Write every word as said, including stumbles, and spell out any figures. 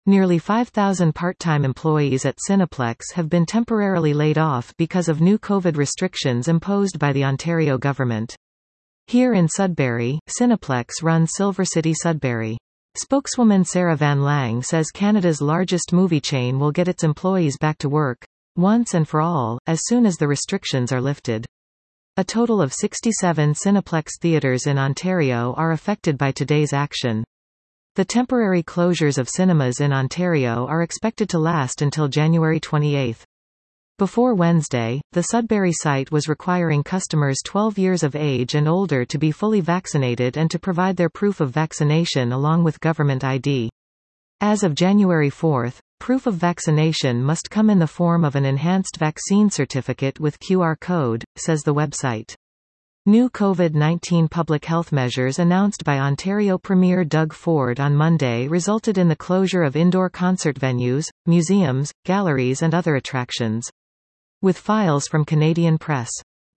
Nearly five thousand part-time employees at Cineplex have been temporarily laid off because of new COVID restrictions imposed by the Ontario government. Here in Sudbury, Cineplex runs Silver City Sudbury. Spokeswoman Sarah Van Lang says Canada's largest movie chain will get its employees back to work, once and for all, as soon as the restrictions are lifted. A total of sixty-seven Cineplex theatres in Ontario are affected by today's action. The temporary closures of cinemas in Ontario are expected to last until January twenty-eighth. Before Wednesday, the Sudbury site was requiring customers twelve years of age and older to be fully vaccinated and to provide their proof of vaccination along with government I D. As of January fourth, proof of vaccination must come in the form of an enhanced vaccine certificate with Q R code, says the website. New COVID nineteen public health measures announced by Ontario Premier Doug Ford on Monday resulted in the closure of indoor concert venues, museums, galleries and other attractions. With files from Canadian Press.